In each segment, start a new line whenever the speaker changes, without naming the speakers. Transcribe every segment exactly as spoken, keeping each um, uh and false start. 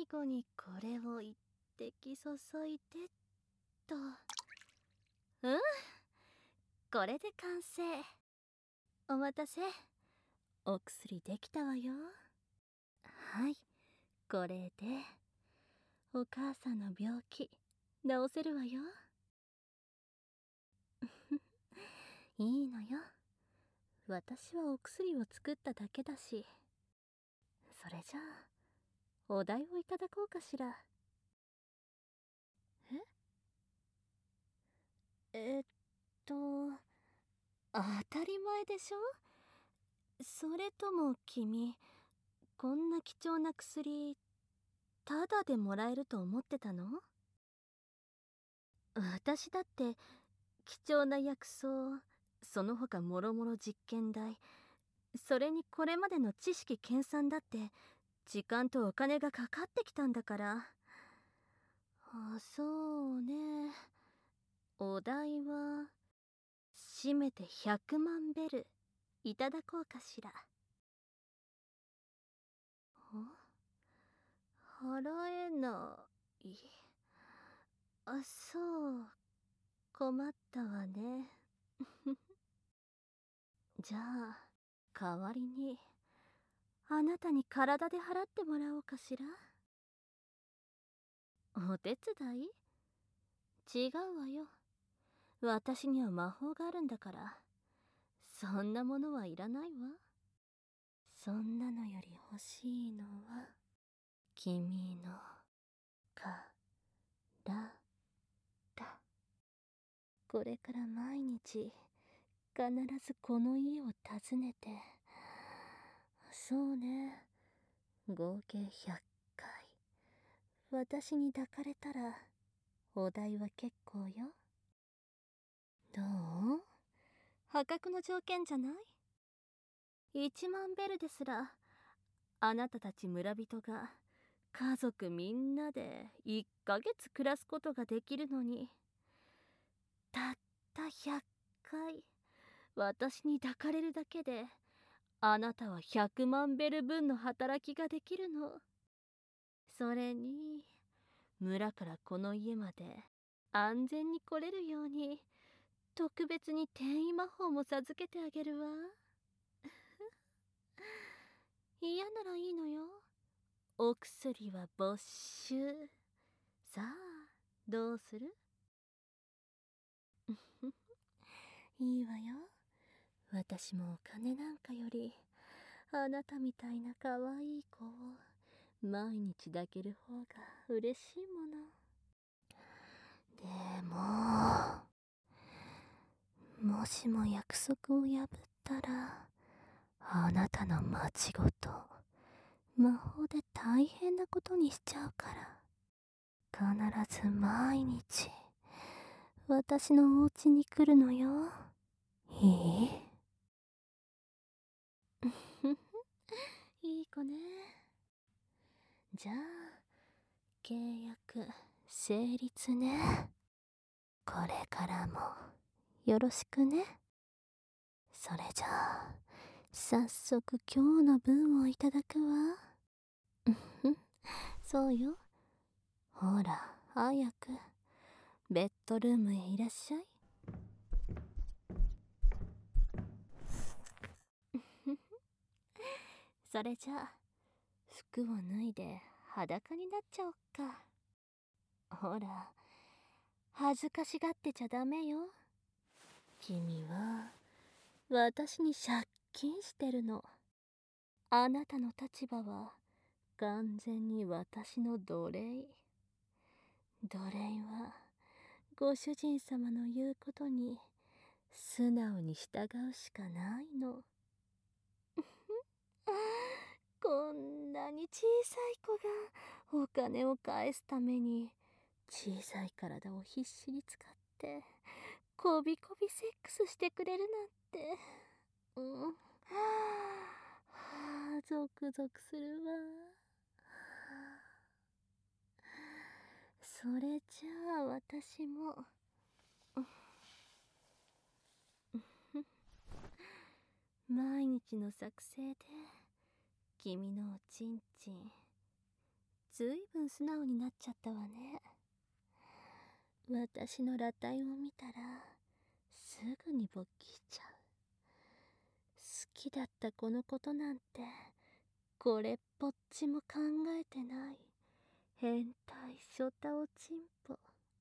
後にこれを一滴注いでっと。うん、これで完成。お待たせ。お薬できたわよ。はい、これでお母さんの病気治せるわよ。いいのよ。私はお薬を作っただけだし。それじゃあお代をいただこうかしら。ええっと当たり前でしょ。それとも君、こんな貴重な薬タダでもらえると思ってたの？私だって貴重な薬草、その他もろもろ実験台、それにこれまでの知識研鑽だって時間とお金がかかってきたんだから。あ、そうね。お代はしめてひゃくまんベルいただこうかしら。払えない。あ、そう、困ったわね。じゃあ代わりにあなたに体で払ってもらおうかしら。お手伝い？違うわよ。私には魔法があるんだから、そんなものはいらないわ。そんなのより欲しいのは君の体だ。これから毎日必ずこの家を訪ねて、そうね、合計ひゃっかい私に抱かれたらお代は結構よ。どう？破格の条件じゃない？いちまんベルですらあなたたち村人が家族みんなでいっかげつ暮らすことができるのに、たったひゃっかい私に抱かれるだけであなたはひゃくまんベル分の働きができるの。それに村からこの家まで安全に来れるように特別に転移魔法も授けてあげるわ。嫌ならいいのよ。お薬は没収。さあどうする？いいわよ。私もお金なんかよりあなたみたいな可愛い子を毎日抱ける方が嬉しいもの。でも、もしも約束を破ったらあなたの町ごと魔法で大変なことにしちゃうから、必ず毎日私のお家に来るのよ。いい？いい子ね。じゃあ契約成立ね。これからもよろしくね。それじゃあ早速今日の分をいただくわ。そうよ。ほら早くベッドルームへいらっしゃい。それじゃあ服を脱いで裸になっちゃおっか。ほら恥ずかしがってちゃダメよ。君は私に借金してるの。あなたの立場は完全に私の奴隷。奴隷はご主人様の言うことに素直に従うしかないの。こんなに小さい子がお金を返すために小さい体を必死に使ってこびこびセックスしてくれるなんて、うん、はあ、ゾクゾクするわ。それじゃあ私も毎日の作成で君のおちんちんずいぶん素直になっちゃったわね。私の裸体を見たらすぐに勃起しちゃう。好きだったこのことなんてこれっぽっちも考えてない変態ショタオチンポ。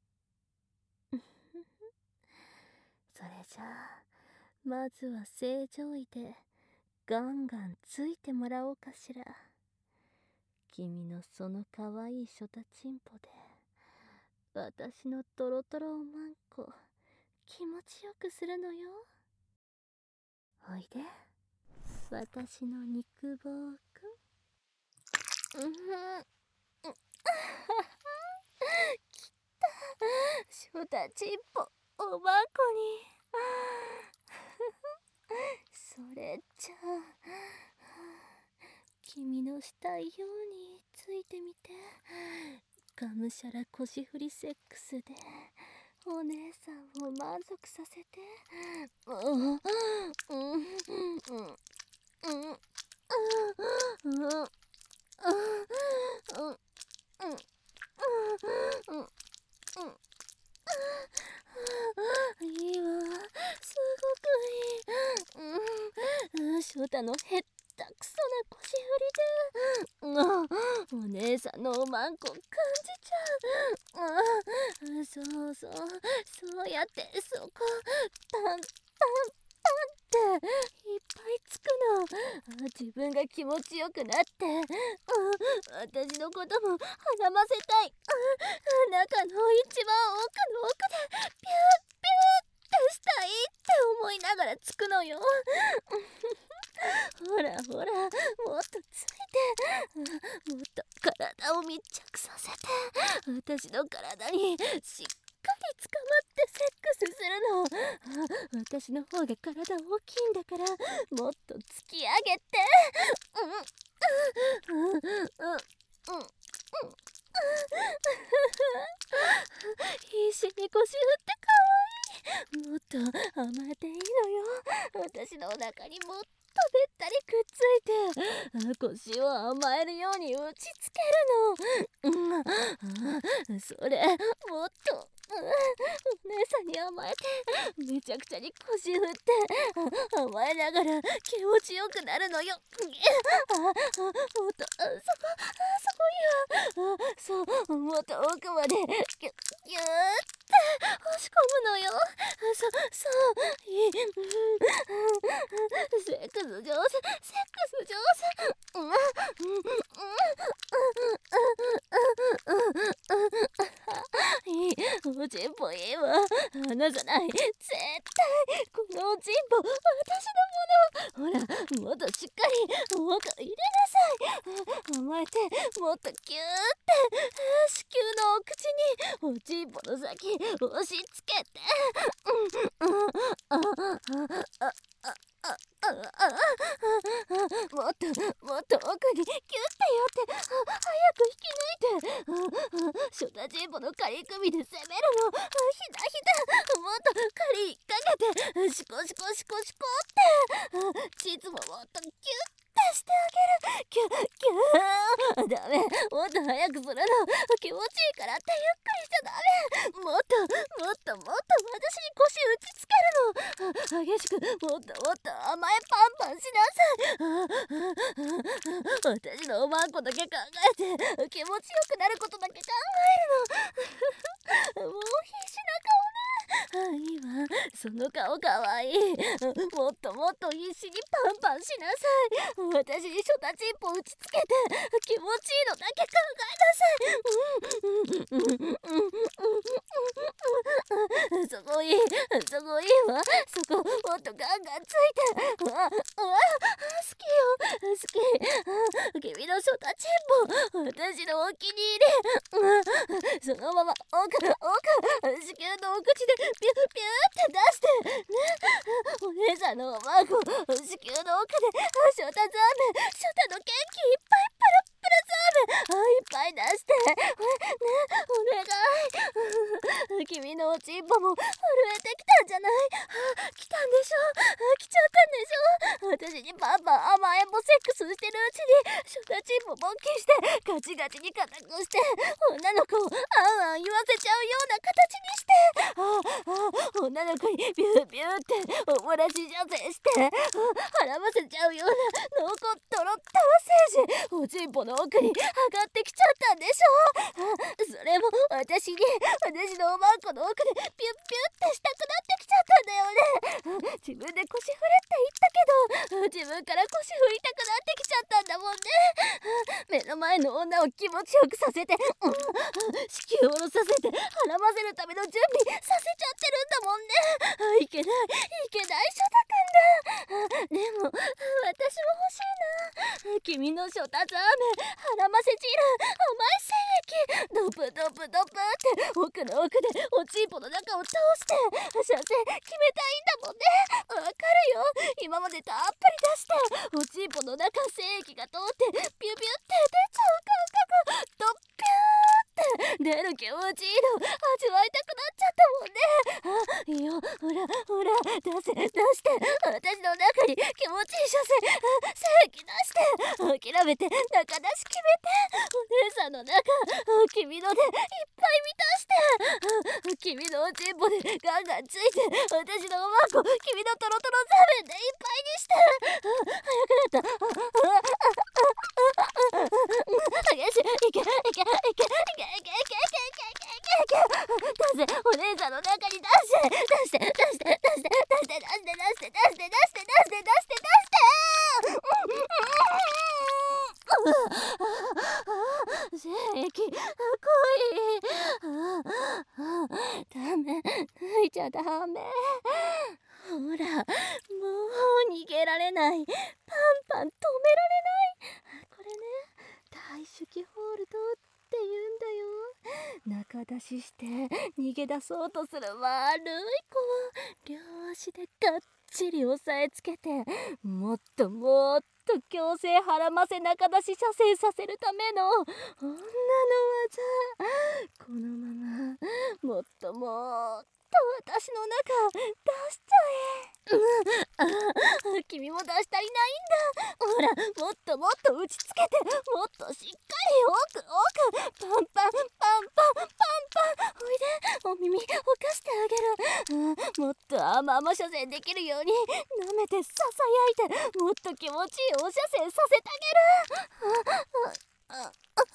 それじゃあまずは正常位でガンガンついてもらおうかしら。君のそのかわいいショタチンポで私のトロトロおまんこ気持ちよくするのよ。おいで私の肉棒くん。うんきったショタチンポおまんこにそれじゃあ君のしたいようについてみて。がむしゃら腰振りセックスでお姉さんを満足させて。うんうんうんうんうんいいわ、すごくいい。うん、翔太のへったくそな腰振りで、うん、お姉さんのおまんこ感じちゃう。うん、そうそう、そうやってそこパンパンパンっていっぱいつくの。自分が気持ちよくなって、うん、私のことも孕ませたい。うん、中の一番奥の奥でピュッピュッってしたいって思いながらつくのよ。ほらほら、もっとついて、もっと体を密着させて、私の体にしっかり捕まってセックスするの。私の方が体大きいんだからもっと突き上げて。うんうんうんうんうん必死に腰振ってかわいい。もっと甘えていいのよ。私のお腹にもっとべったりくっついて腰を甘えるように打ちつけるの。うん、それもっと、うん、お姉さんに甘えてめちゃくちゃに腰振って甘えながら気持ちよくなるのよ。あもっと、そこそこいいわ。そうもっと奥までギュッギューって押し込むのよ。そそういい、セックス上手セックス上手。うんうんうんいい、おちんぽいいわ。離さない。絶対このおちんぽ私のもの。ほらもっとしっかりお腹入れなさい。甘えてもっとギューって子宮のお口におちんぽの先押し付けて。うんうんああああああもっともっと奥にギュッて寄って早く引き抜いて。ショタチンポの仮首で攻めるの。ひだひだもっと仮引っ掛けてシコシコシコシコって膣ももっとギュッてしてあげる。キュッキューダメ、もっと早くするの。気持ちいいからってゆっくりしちゃダメ。もっともっともっと私に腰打ちつけるの。激しくもっともっと甘えパンパンしなさい。私のおまんこだけ考えて気持ちよくなることだけ考えるの。もう必死な顔ね。いいわ、その顔かわいい。もっともっと必死にパンパンしなさい。私にショタチンポ打ちつけて気持ちいいのだけ考えなさい。そこいいそこいいわ。そこもっとガンガンついて。うわうわ好きよ好き。君のショタチンポ私のお気に入り。そのまま奥奥子宮のお口でピュッピューって出してね。お姉さんのおまんこ子宮の奥でショタザーメンショタの元気いっぱいプルプルザーメンいっぱい出してね。お願い。君のおちんぽも震えてきたんじゃない。来たんでしょ来ちゃったんでしょ。私にパンパン甘えんぼセックスしてるうちにショタチンポ勃起してガチガチに固くして女の子をあんあん言わせちゃうような形にして、ああ女の子にビュービューっておもらし射精して、払わせちゃうような濃厚とろったわ精子おちんぽの奥に上がってきちゃったんでしょ。それも私に私のおまんこの奥でピュッピュッってしたくなってきちゃったんだよね。自分で腰振れって言ったけど自分から腰振りたくなってきちゃったんだもんね。目の前の女を気持ちよくさせて、うん、子宮を下ろさせて孕ませるための準備させちゃってるんだもんね。いけないいけないショタくんだ。でも私も欲しいな。君のショタザーメン孕ませ汁甘い精液ドプドプドプって奥の奥でおちんぽの中を通して射精決めたいんだもんね。わかるよ。今までたっぷり出しておちんぽの中精液が通ってピュピュって出ちゃう感覚、ドッピューって出る気持ちいいの味わいたくなっちゃったもんね。あ、いいよ、ほらほら出せ出して私の中に気持ちいい射精精液出して諦めて中出し決めてお姉さんの中君のでいっぱい満たして君のおちんぽでガンガンついて私のおまんこ君のトロトロザーメンでいっぱいにして早くなった激しいいけいけいけいけいけいけいけいけいけ出せお姉さんの中に出して出して出して出して出して出して出して出して出して出して出して出して精液かっこいい。ダメ抜いちゃダメ。ほらもう逃げられない、パンパン止められない。これね大手記ホールドって言うんだよ。中出しして逃げ出そうとする悪い子は両足でがっちり押さえつけてもっともっと強制腹ませ中出し射精させるための女の技。このままもっともっと私の中出しちゃえ。うん、君も出したりないんだ。ほらもっともっと打ちつけてもっとしっかり奥奥パンパンパンパンパンパンおいでお耳をかしてあげる、うん、もっと甘々射精できるように舐めてささやいてもっと気持ちいいお射精させてあげる。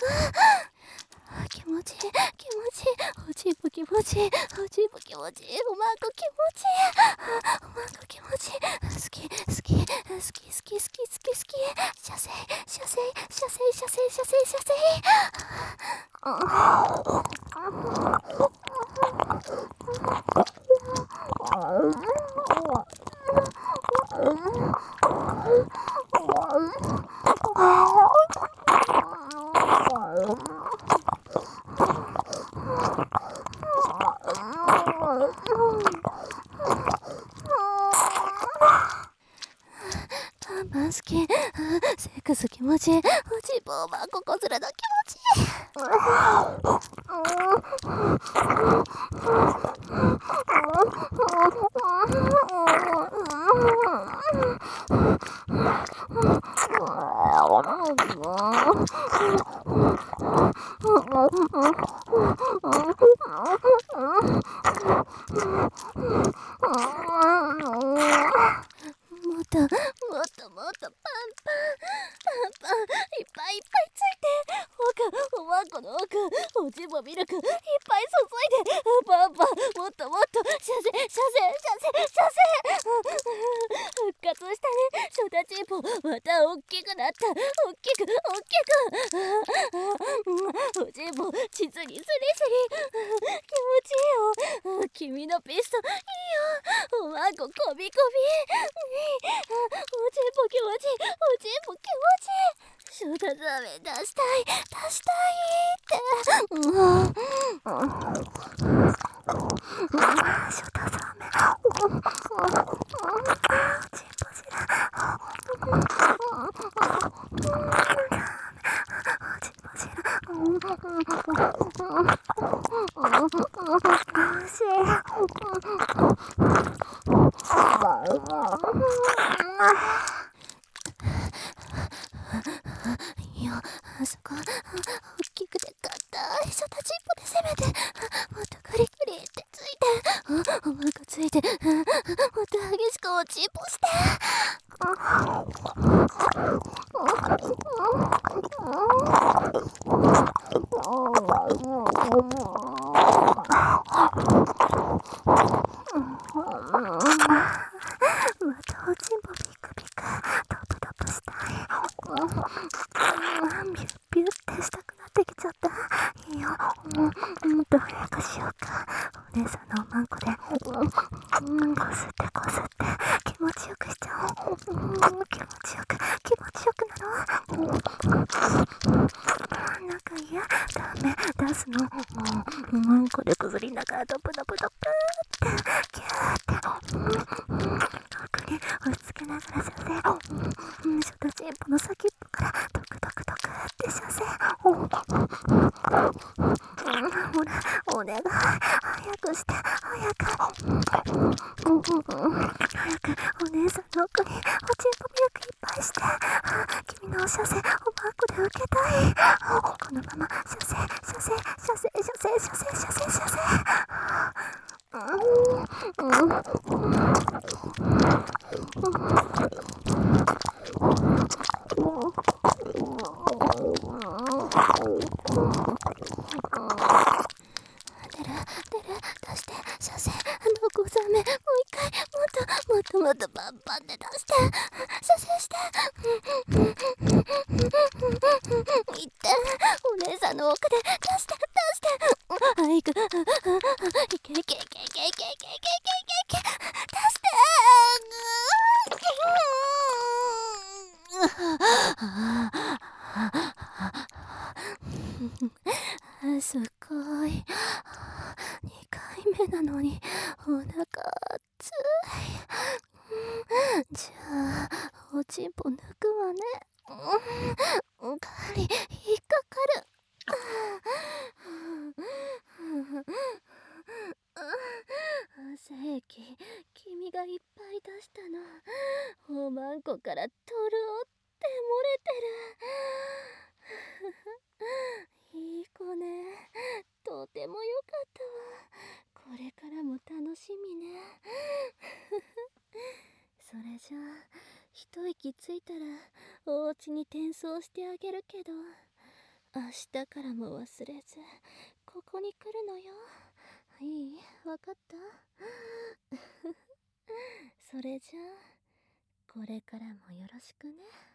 気持ちいい気持ちいいおちんぽ気持ちいいおちんぽ気持ちいいおまんこ気持ちいいおまんこ気持ちいい好き好き好き好き好き好き好き射精射精射精射精射精射精パンパン好きセックス気持ちいいおちんぽおまんここするの気持ちいい。もっともっともっとパンパンパンパンいっぱいいっぱいついて奥おまんこの奥おちんぽミルクいっぱい注いでパンパンもっともっと射精射精射精射精復活したねショタチンポまたおっきくなったおっきくおっきくおちんぽ実にスリスリ気持ちいいよ君のピストいいよおまんここびこびおちんぽ気持ちいいおちんぽ気持ちいいショタザーメン出したい出したいって、うん、ショタザーメンおちんぽ汁おしいよあそこいしょ、立ちっぽで攻めて、もっとグリグリってついて、あ、もう一個ついて、もっと激しく落ちっぽして。またおちんぽピクピクトプトプしたい。ビュッビュッってしたくなってきちゃった。いいよ、もっと早くしようか。お姉さんのおまんこでうんこすってこすって気持ちよくしちゃおう。気持ちよく気持ちよくなの。なんか嫌ダメ出すの。おまんこでくずりながらドプドプドプってキューって奥に押し付けながら射精。うん、ショタチンポの先っぽからドクドクドクって射精。ほらお願い早くして早く。早くお姉さんの奥におちんぽミルクいっぱいして。君の射精おまんこで受けたい。このまま射精射精射精射精射精射精射精。出る出る出して射精。のこさめもう一回もっともっともっとバンバンで出して射精して。いってお姉さんの奥で出して出して。あいくいけいけいけいけいけいけいけいけいけ出してすごい。にかいめなのにお腹熱い。じゃあおちんぽ抜くわね。うん、かり引っかかる。精液君がいっぱい出したのおまんこからとろって漏れてる。いい子ね、とてもよかったわ。これからも楽しみね。それじゃあ一息ついたらお家に転送してあげるけど、明日からも忘れずここに来るのよ。いい？わかった？それじゃあこれからもよろしくね。